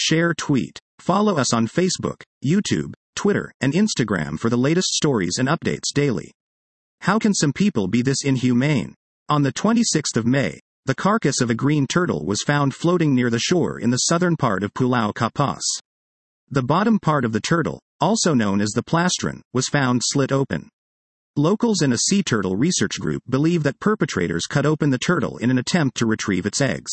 Share, tweet. Follow us on Facebook, YouTube, Twitter, and Instagram for the latest stories and updates daily. How can some people be this inhumane? On the 26th of May, the carcass of a green turtle was found floating near the shore in the southern part of Pulau Kapuas. The bottom part of the turtle, also known as the plastron, was found slit open. Locals and a sea turtle research group believe that perpetrators cut open the turtle in an attempt to retrieve its eggs.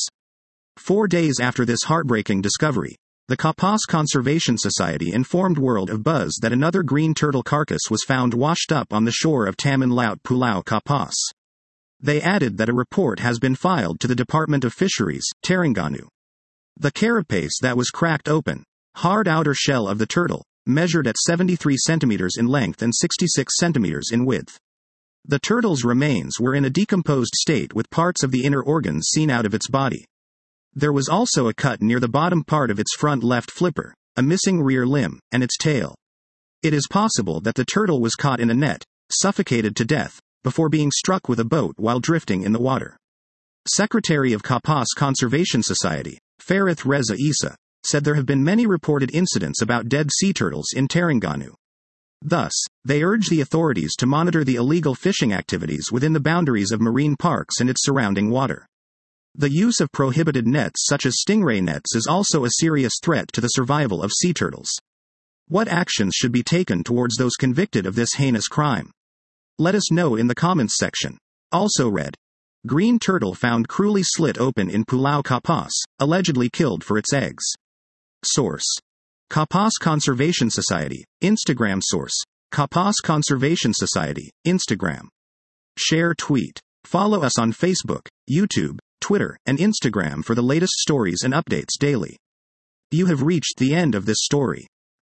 4 days after this heartbreaking discovery, the Kapuas Conservation Society informed World of Buzz that another green turtle carcass was found washed up on the shore of Taman Laut, Pulau Kapuas. They added that a report has been filed to the Department of Fisheries, Terengganu. The carapace that was cracked open, hard outer shell of the turtle, measured at 73 centimeters in length and 66 centimeters in width. The turtle's remains were in a decomposed state with parts of the inner organs seen out of its body. There was also a cut near the bottom part of its front left flipper, a missing rear limb, and its tail. It is possible that the turtle was caught in a net, suffocated to death, before being struck with a boat while drifting in the water. Secretary of Kapuas Conservation Society, Farith Reza Isa, said there have been many reported incidents about dead sea turtles in Terengganu. Thus, they urge the authorities to monitor the illegal fishing activities within the boundaries of marine parks and its surrounding water. The use of prohibited nets such as stingray nets is also a serious threat to the survival of sea turtles. What actions should be taken towards those convicted of this heinous crime? Let us know in the comments section. Also read: green turtle found cruelly slit open in Pulau Kapuas, allegedly killed for its eggs. Source: Kapuas Conservation Society, Instagram. Source: Kapuas Conservation Society, Instagram. Share, tweet. Follow us on Facebook, YouTube, Twitter, and Instagram for the latest stories and updates daily. You have reached the end of this story.